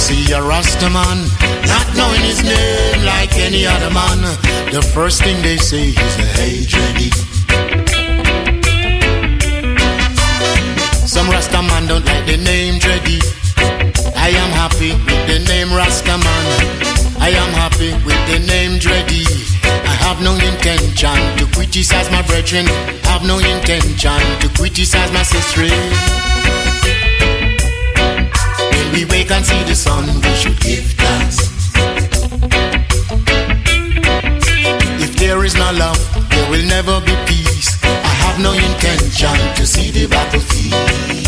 see a Rasta man, not knowing his name like any other man, the first thing they say is a hey Dreddy. Some Rasta man don't like the name Dreddy. I am happy with the name Rasta man. I am happy with the name Dreddy. I have no intention to criticize my brethren. I have no intention to criticize my sister. When we wake and see the sun, we should give thanks. If there is no love, there will never be peace. I have no intention to see the battlefield.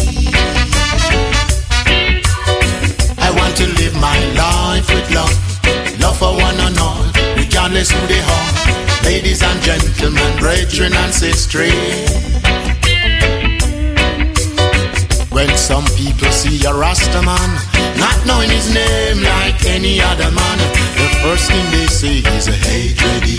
I want to live my life with love, love for one and all, regardless who they are. Ladies and gentlemen, brethren and sisters. When some people see a Rasta man, not knowing his name like any other man, the first thing they say is a hey Dreddy.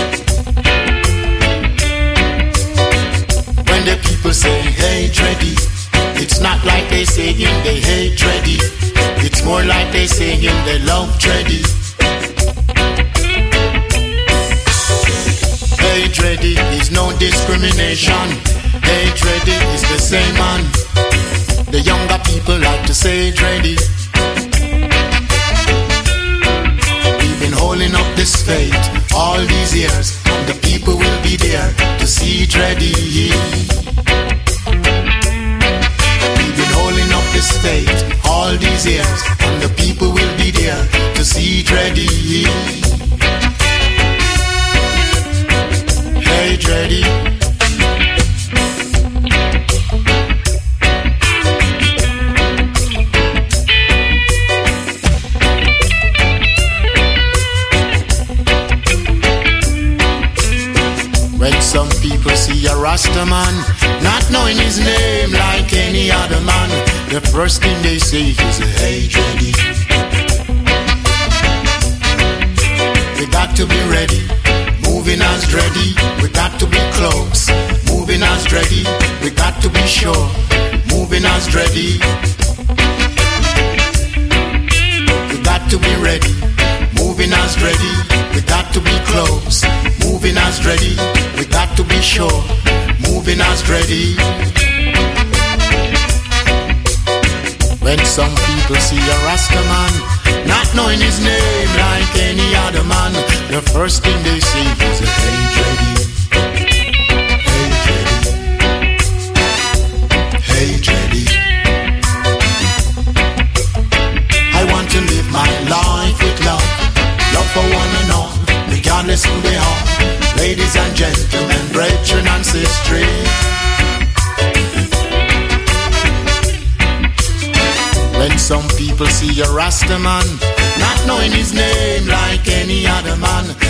When the people say hey Dreddy, it's not like they saying they hate Dreddy. It's more like they saying they love Dreddy. Hey Dreddy is no discrimination. Hey Dreddy is the same man. The younger people like to say Dreddy. We've been holding up this faith all these years, and the people will be there to see Dreddy. We've been holding up this faith all these years, and the people will be there to see Dreddy. Hey Dreddy. When some people see a Rasta man, not knowing his name like any other man, the first thing they say is a hey Dreddy. We got to be ready, moving as Dreddy. We got to be close, moving as Dreddy. We got to be sure, moving as Dreddy. We got to be ready, moving as Dreddy. We got to be close, moving as Dreddy. We got to be sure, moving as Dreddy. When some people see a Rasta man, not knowing his name like any other man, the first thing they say is a hey Dreddy. Hey Dreddy. Hey Dreddy. I want to live my life with love, love for one and all, regardless who they are. Ladies and gentlemen, brethren and sisters. When some people see a Rasta man, not knowing his name like any other man,